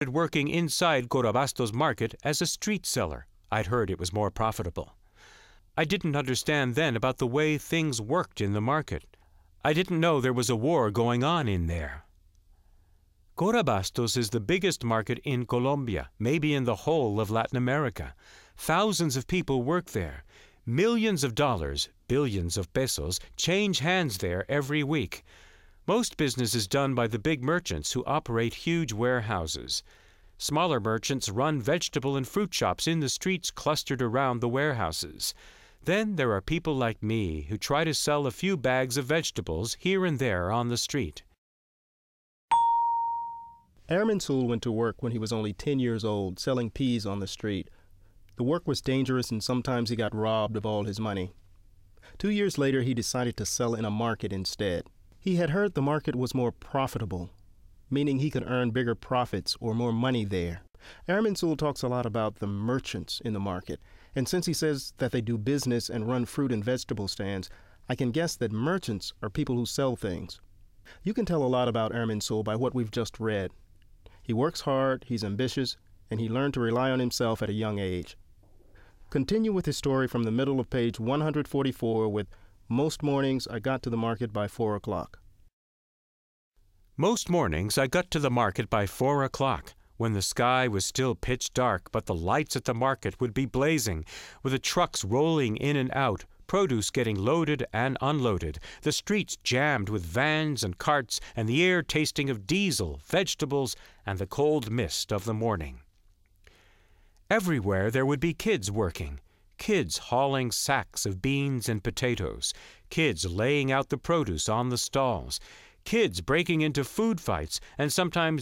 working inside Corabastos market as a street seller. I'd heard it was more profitable. I didn't understand then about the way things worked in the market. I didn't know there was a war going on in there. Corabastos is the biggest market in Colombia, maybe in the whole of Latin America. Thousands of people work there. Millions of dollars, billions of pesos, change hands there every week. Most business is done by the big merchants who operate huge warehouses. Smaller merchants run vegetable and fruit shops in the streets clustered around the warehouses. Then there are people like me who try to sell a few bags of vegetables here and there on the street. Armansul went to work when he was only 10 years old, selling peas on the street. The work was dangerous and sometimes he got robbed of all his money. 2 years later, he decided to sell in a market instead. He had heard the market was more profitable, meaning he could earn bigger profits or more money there. Armansul talks a lot about the merchants in the market, and since he says that they do business and run fruit and vegetable stands, I can guess that merchants are people who sell things. You can tell a lot about Armansul by what we've just read. He works hard, he's ambitious, and he learned to rely on himself at a young age. Continue with his story from the middle of page 144 with "Most mornings I got to the market by 4 o'clock. Most mornings I got to the market by 4 o'clock, when the sky was still pitch dark, but the lights at the market would be blazing, with the trucks rolling in and out, produce getting loaded and unloaded, the streets jammed with vans and carts, and the air tasting of diesel, vegetables, and the cold mist of the morning. Everywhere there would be kids working, kids hauling sacks of beans and potatoes, kids laying out the produce on the stalls, kids breaking into food fights and sometimes